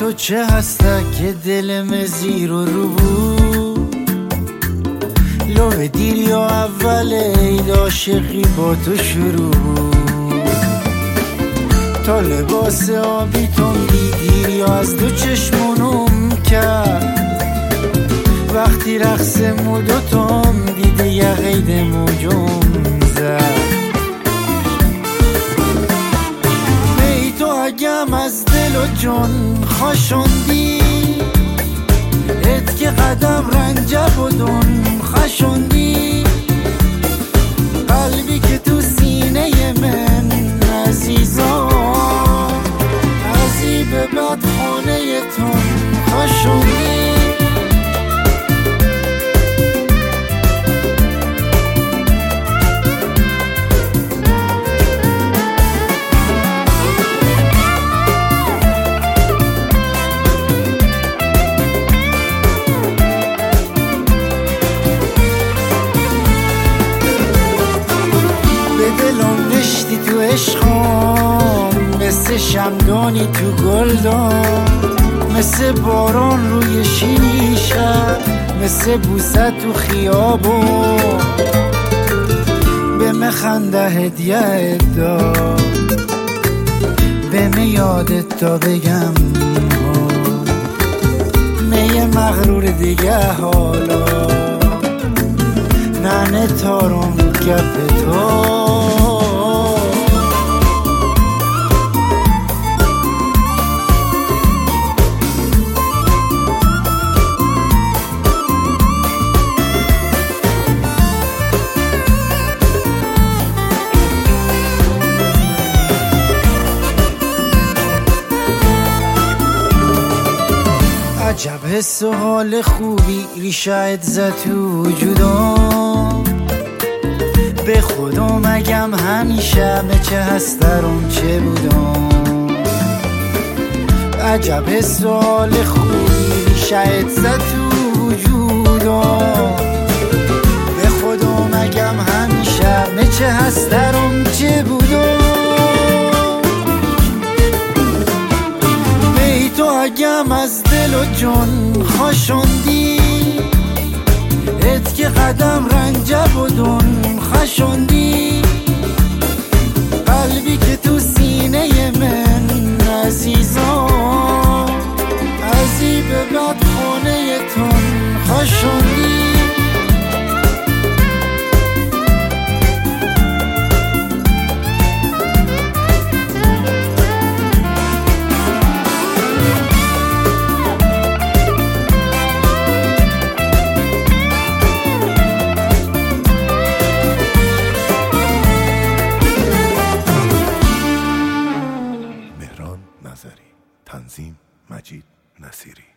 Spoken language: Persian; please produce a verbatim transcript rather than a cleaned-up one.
تو چه هسته که دلم زیر و رو بود لو دیر یا اول عید عاشقی با تو شروع بود تا لباس آبی تندی دیر یا از دو چشمونم کرد وقتی رقص مودتم دیده یه قید موجم زد می تو اگم از دل و جان خشندی ات که قدم رنجه بودن خشندی قلبی که تو سینه من عزیزان ازی به بعد خانه تون خشندی تو عشقام مثل شمدانی تو گلدان مثل باران روی شیشه مثل بوسه تو خیابون به مخنده هدیه داد به می یادت تا بگم می مغرور دیگه حالا ننه تارم رو گپ تو عجب حس و حال خوبی ریشه‌ات زد تو وجودم به خودم مگم همیشه به چه هسترم چه بودم عجب حس و حال خوبی ریشه‌ات زد تو وجودم به خودم مگم همیشه به چه هسترم چه بودم تو اگم از دل و جان خشندی ات که قدم رنجه بودن خشندی قلبی که تو سینه من عزیزان ازی به بعد خانه تون خشندی تنظیم مجید نصیری.